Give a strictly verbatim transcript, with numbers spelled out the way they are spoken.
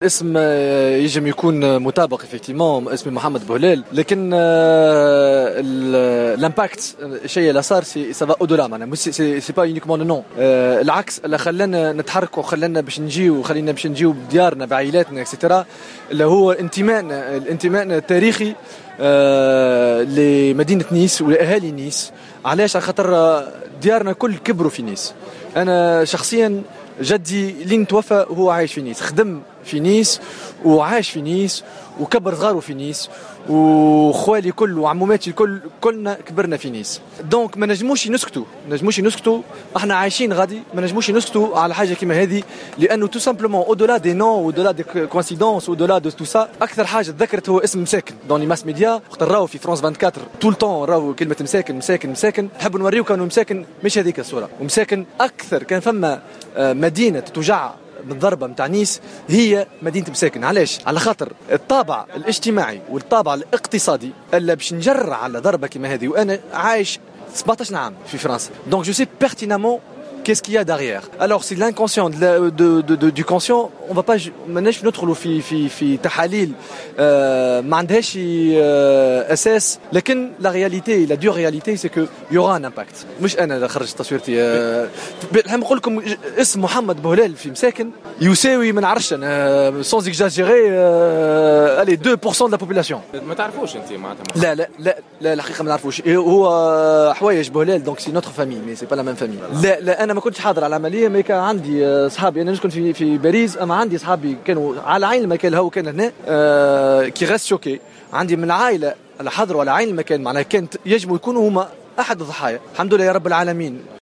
اسم يجم يكون مطابق effectivement اسمي محمد بوهلال، لكن الامباكت الشيء اللي صار سي سافا اودولا معناها سي سي با يونيكمون لو نون، العكس اللي خلانا نتحركوا وخلانا باش نجيو وخلينا باش نجيو بديارنا بعائلاتنا اكسترا، اللي هو انتمائنا الانتماء التاريخي لمدينه نيس ولاهالي نيس. علاش؟ على خاطر ديارنا كل كبروا في نيس. انا شخصيا جدي لين توفى هو عايش في نيس، خدم في نيس وعاش في نيس وكبر صغاره في نيس، وخوالي كل وعموماتي الكل كلنا كبرنا في نيس. دونك ما نجموش نسكتوا ما نجموش نسكتوا احنا عايشين غادي، ما نجموش نسكتوا على حاجه كيما هذه، لانه تو سامبلومون او دولا دي نون او دولا دي كوانسيدونس او دولا دو تو سا، اكثر حاجه تذكرت هو اسم مساكن دون لي ماس ميديا. وقت نراو في فرانس أربعة وعشرين طول طون راهو كلمه مساكن مساكن مساكن، نحب نوريو كانوا مساكن مش هذيك الصوره، ومساكن اكثر كان فما مدينه تجع بالضربة متاع نيس هي مدينة مساكن. علاش؟ على خاطر الطابع الاجتماعي والطابع الاقتصادي اللي باش نجرع على ضربة كما هذه، وأنا عايش سبعطاش عام في فرنسا، donc je sais pertinemment qu'est-ce qu'il y a derrière. Alors c'est l'inconscient de, de, de, de, du conscient, on va pas ماناش ندخلوا في في في تحاليل آه ما عندهاش آه اساس، لكن لا رياليتي لا دور رياليتي سي كو يورا ان امباكت. مش انا اللي خرجت تصويرتي، آه نحب نقول لكم اسم محمد بوهلال في مساكن يساوي ما نعرفش انا سونز اكزاجيري الي اثنين بالمئة de la population. ما تعرفوش انت معناتها؟ لا لا لا لا الحقيقه ما نعرفوش. هو حوايج بوهلال دونك سي نوتر فامي مي سي با لا ميم فامي. لا لا انا ما كنتش حاضر على العمليه، ما كان عندي اصحابي، انا نسكن في في باريس، اما عندي اصحابي كانوا على عين المكان، هو كان هنا آه كي غاس شوكي. عندي من العائله اللي حضروا على عين المكان، معناها كانت يجبوا يكونوا هما احد الضحايا. الحمد لله يا رب العالمين.